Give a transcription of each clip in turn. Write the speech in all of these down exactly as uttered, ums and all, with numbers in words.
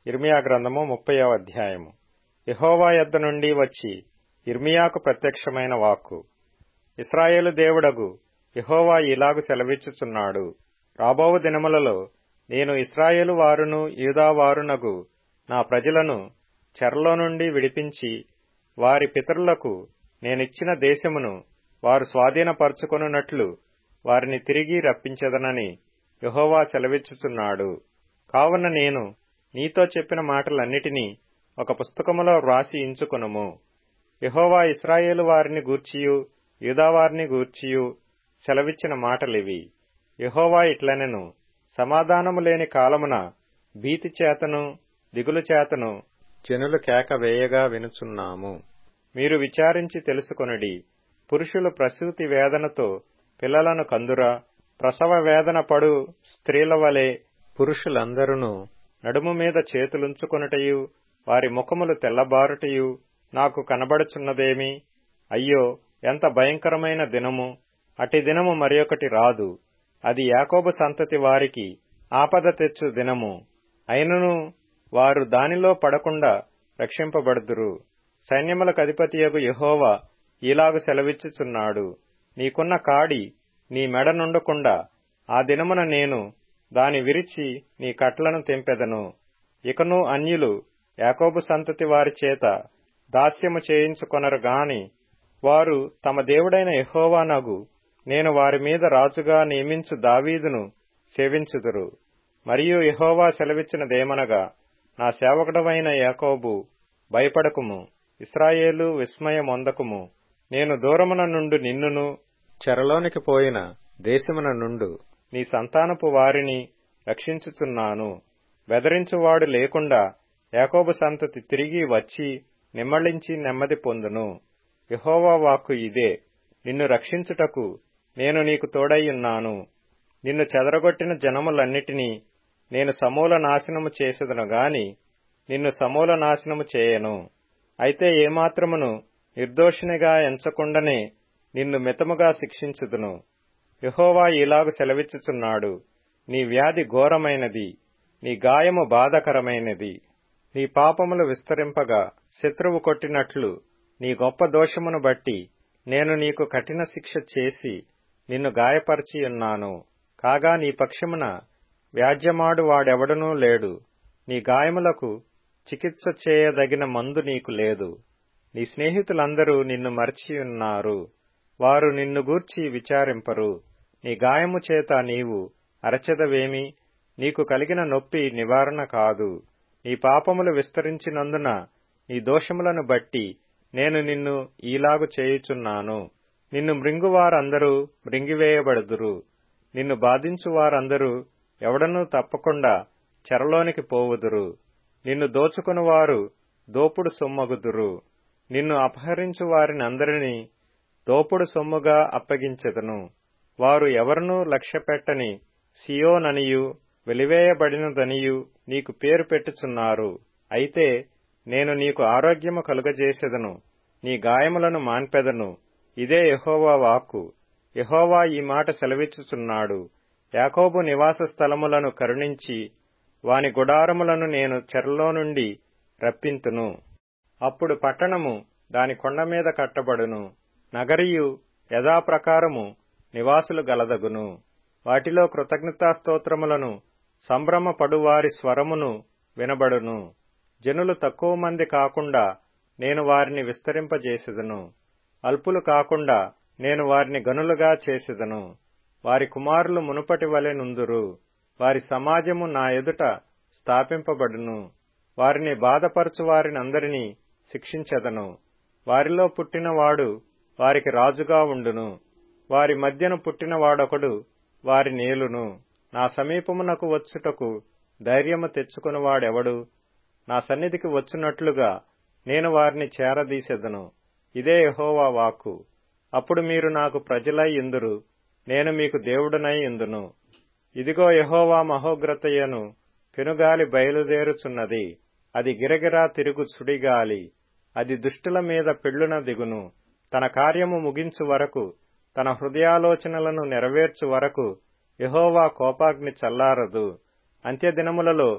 యిర్మీయా గ్రంథము ముప్పైవ అధ్యాయము. యెహోవా యొద్ద నుండి వచ్చి యిర్మీయాకు ప్రత్యక్షమైన వాక్కు. ఇశ్రాయేలు దేవుడగు యెహోవా ఇలాగు సెలవిచ్చుచున్నాడు. రాబోవు దినములలో నేను ఇశ్రాయేలు వారును యూదా వారునగు నా ప్రజలను చెరలో నుండి విడిపించి వారి పితరులకు నేనిచ్చిన దేశమును వారు స్వాధీనపరచుకొనున్నట్లు వారిని తిరిగి రప్పించెదనని యెహోవా సెలవిచ్చుచున్నాడు. కావున నేను నీతో చెప్పిన మాటలన్నిటినీ ఒక పుస్తకములో వ్రాసి ఇంచుకొనుము. యెహోవా ఇశ్రాయేలు వారిని గూర్చియు యూదా వారిని గూర్చియు సెలవిచ్చిన మాటలివి. యెహోవా ఇట్లనెను, సమాధానము లేని కాలమున భీతి చేతను దిగులు చేతను జనులు కేక వేయగా వినుచున్నాము. మీరు విచారించి తెలుసుకొనుడి. పురుషులు ప్రసూతి వేదనతో పిల్లలను కందురా, ప్రసవ వేదన పడు స్త్రీల వలె పురుషులందరును నడుము మీద చేతులుంచుకొనుటయు వారి ముఖములు తెల్లబారుటయు నాకు కనబడుచున్నదేమి? అయ్యో, ఎంత భయంకరమైన దినము! అటి దినము మరియొకటి రాదు. అది యాకోబు సంతతి వారికి ఆపద తెచ్చు దినము. అయినను వారు దానిలో పడకుండా రక్షింపబడుదురు. సైన్యములకు అధిపతియగు యెహోవా ఈలాగు సెలవిచ్చుచున్నాడు. నీకున్న కాడి నీ మెడ నుండకుండా ఆ దినమున నేను దాని విరిచి నీ కట్లను తెంపెదను. ఇకను అన్యులు యాకోబు సంతతి వారి చేత దాస్యము చేయించుకొనరు గాని వారు తమ దేవుడైన యెహోవానగు నేను వారి మీద రాజుగా నియమించు దావీదును సేవించుదురు. మరియు యెహోవా సెలవిచ్చినదేమనగా, నా సేవకుడవైన యాకోబు, భయపడకుము, ఇశ్రాయేలు విస్మయమొందకుము. నేను దూరమున నుండు నిన్నును చెరలోనికి పోయిన దేశమున నుండు నీ సంతానపు వారిని రక్షించుచున్నాను. బెదరించువాడు లేకుండా యాకోబు సంతతి తిరిగి వచ్చి నిమ్మళించి నెమ్మది పొందును. యెహోవా వాక్కు ఇదే. నిన్ను రక్షించుటకు నేను నీకు తోడైయున్నాను. నిన్ను చెదరగొట్టిన జనములన్నిటినీ నేను సమూల నాశనము చేసెదను గాని నిన్ను సమూల నాశనము చేయను. అయితే ఏమాత్రమును నిర్దోషినిగా ఎంచకుండానే నిన్ను మితముగా శిక్షించుదును. యెహోవా ఇలాగు సెలవిచ్చుచున్నాడు. నీ వ్యాధి ఘోరమైనది, నీ గాయము బాధకరమైనది. నీ పాపములు విస్తరింపగా శత్రువు కొట్టినట్లు నీ గొప్ప దోషమును బట్టి నేను నీకు కఠిన శిక్ష చేసి నిన్ను గాయపరచియున్నాను. కాగా నీ పక్షమున వ్యాజ్యమాడు వాడెవడనూ లేడు. నీ గాయములకు చికిత్స చేయదగిన మందు నీకు లేదు. నీ స్నేహితులందరూ నిన్ను మరచియున్నారు. వారు నిన్ను గూర్చి విచారింపరు. నీ గాయము చేత నీవు అరచెదవేమి? నీకు కలిగిన నొప్పి నివారణ కాదు. నీ పాపములు విస్తరించినందున నీ దోషములను బట్టి నేను నిన్ను ఈలాగు చేయుచున్నాను. నిన్ను మృంగువారందరూ మృంగివేయబడుదురు. నిన్ను బాధించువారందరూ ఎవడనూ తప్పకుండా చెరలోనికి పోవుదురు. నిన్ను దోచుకునివారు దోపుడు సొమ్మగుదురు. నిన్ను అపహరించు వారినందరినీ దోపుడు సొమ్ముగా అప్పగించెదను. వారు ఎవరనూ లక్ష్యపెట్టని సియోననియు వెలివేయబడినదనియు నీకు పేరు పెట్టుచున్నారు. అయితే నేను నీకు ఆరోగ్యము కలుగజేసెదను, నీ గాయములను మాన్పెదను. ఇదే యెహోవా వాక్కు. యెహోవా ఈ మాట సెలవిచ్చుచున్నాడు. యాకోబు నివాస స్థలములను కరుణించి వాని గుడారములను నేను చెరలో నుండి రప్పింతును. అప్పుడు పట్టణము దాని కొండ మీద కట్టబడును, నగరియు యథాప్రకారము నివాసులు గలదగును. వాటిలో కృతజ్ఞతాస్తోత్రములను సంభ్రమపడువారి స్వరమును వినబడును. జనులు తక్కువ మంది కాకుండా నేను వారిని విస్తరింపజేసెదను. అల్పులు కాకుండా నేను వారిని గనులుగా చేసెదను. వారి కుమారులు మునుపటి వలె నుందురు. వారి సమాజము నా ఎదుట స్థాపింపబడును. వారిని బాధపరచు వారినందరినీ శిక్షించెదను. వారిలో పుట్టినవాడు వారికి రాజుగా ఉండును. వారి మధ్యను పుట్టినవాడొకడు వారి నేలును. నా సమీపమునకు వచ్చుటకు ధైర్యము తెచ్చుకునివాడెవడు? నా సన్నిధికి వచ్చునట్లుగా నేను వారిని చేరదీసెదను. ఇదే యెహోవా వాక్కు. అప్పుడు మీరు నాకు ప్రజలై యుందురు, నేను మీకు దేవుడనై యుందును. ఇదిగో యెహోవా మహోగ్రతయను పెనుగాలి బయలుదేరుచున్నది. అది గిరగిరా తిరుగు సుడిగాలి. అది దుష్టుల మీద పెళ్ళున దిగును. తన కార్యము ముగించు వరకు, తన హృదయాలోచనలను నెరవేర్చు వరకు యెహోవా కోపాగ్ని చల్లారదు. అంత్యదినములలో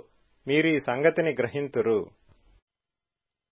మీరు ఈ సంగతిని గ్రహింతురు.